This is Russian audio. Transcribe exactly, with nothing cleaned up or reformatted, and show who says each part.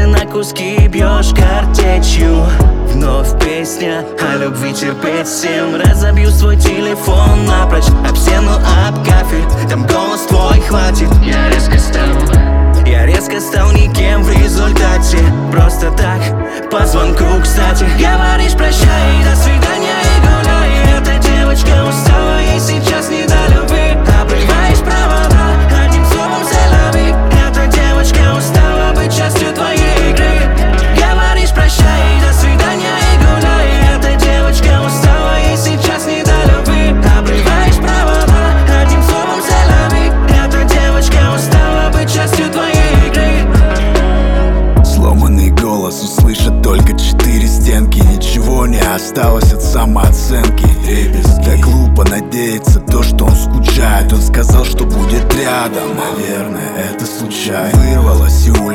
Speaker 1: сердце на куски бьешь картечью. Вновь песня о любви, терпеть всем. Разобью свой телефон напрочь об стену, об кафель. Там голос твой хватит. Я резко стал Я резко стал никем в результате. Просто так, по звонку, кстати. Говоришь прощай, до свидания и гуляй. Эта девочка устала, ей сейчас не до любви. Обрываешь провода, одним словом селяви. Эта девочка устала быть частью твоей игры. Говоришь прощай, до свидания и гуляй. Эта девочка устала, ей сейчас не до любви. Обрываешь провода, одним словом селяви. Эта девочка устала быть частью твоей игры.
Speaker 2: Сломанный голос услышат только четыре стенки. Ничего не осталось от самооценки. Так глупо надеяться то, что он скучает. Он сказал, что будет рядом. Наверное, это случайно. Вырвалась и улетела.